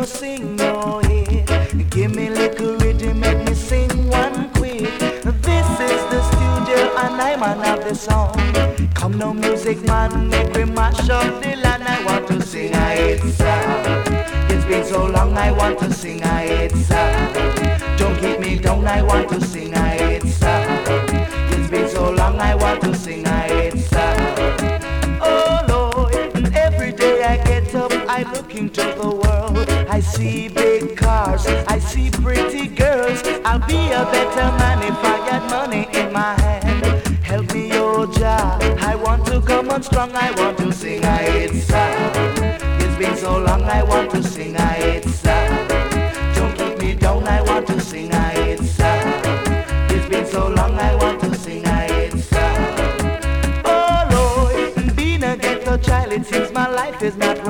no sing no hit. Give me little rhythm, make me sing one quick. This is the studio and I man have the song. Come no music man, make me mash up the land. I want to sing a hit song. It's been so long I want to sing a hit song. Don't keep me down, I want to sing a hit song. It's been so long I want to sing a hit song. Oh Lord, every day I get up, I look into the world. I see big cars, I see pretty girls. I'll be a better man if I got money in my hand. Help me, oh Jah, I want to come on strong. I want to sing a hit song. It's been so long, I want to sing a hit song. Don't keep me down, I want to sing a hit song. It's been so long, I want to sing a hit song. Oh Lord, being a ghetto child, it seems my life is not